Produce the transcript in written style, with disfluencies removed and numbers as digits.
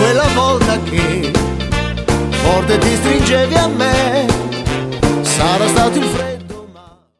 quella volta che forte ti stringevi a me. Sarà stato il freddo